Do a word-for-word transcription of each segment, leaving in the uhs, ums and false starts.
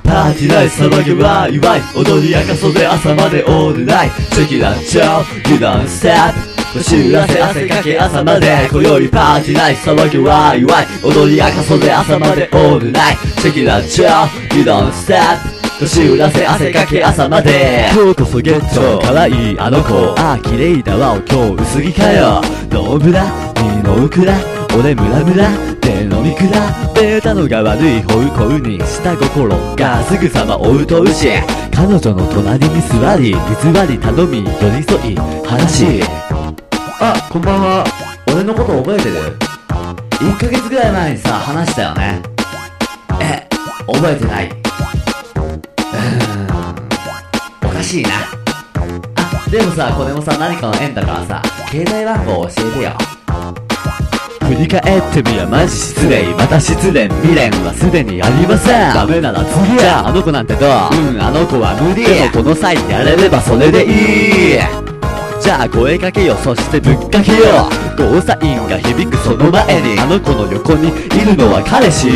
パーティーナイト騒げわいわい踊り明かそうぜ朝までオールナイトチェキラッチョー You don't stop 年らせ汗かけ朝まで今宵パーティーナイト騒げわいわい踊り明かそうぜ朝までオールナイトチェキラッチョー You don't stop年らせ汗かけ朝まで今日こそゲット可愛いあの子ああ綺麗だわお今日薄着かよノーブラミノウクラ俺ムラムラ手飲み比べたのが悪い方向に下心がすぐさま追うとうし彼女の隣に座り水割り頼み寄り添い話あ、こんばんは俺のこと覚えてる ?いっ ヶ月ぐらい前にさ話したよねえ、覚えてないうーんおかしいなあ、でもさこれもさ何かの縁だからさ携帯番号教えてよ振り返ってみやマジ失礼また失恋未練はすでにありませんダメなら次じゃああの子なんてどううんあの子は無理でもこの際やれればそれでいいじゃあ声かけよそしてぶっかけよゴーサインが響くその前にあの子の横にいるのは彼氏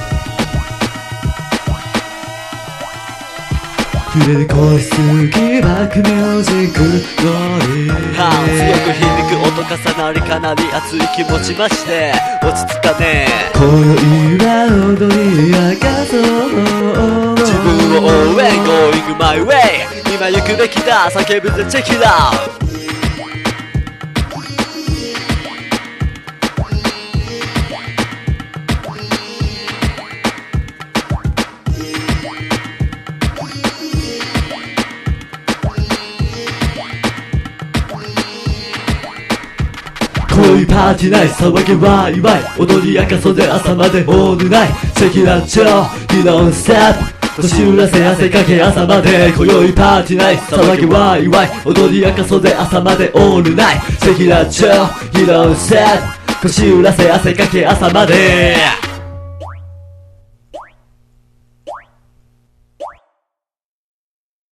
触れる恋すぎバックミュージックノリはあ強く響く音重なりかなり熱い気持ちまして落ち着かねえ今宵は踊り明かそう自分を応援 Going my way 今行くべきだ叫ぶぜチェキラウ恋パーティーナイト騒げわいわい踊り明かそうぜ朝までオールナイトチェキラッチョー You don't stop 年うらせ汗かけ朝まで今宵パーティーナイト騒げわいわい踊り明かそうぜ朝までオールナイトチェキラッチョー You don't stop 年うらせ汗かけ朝まで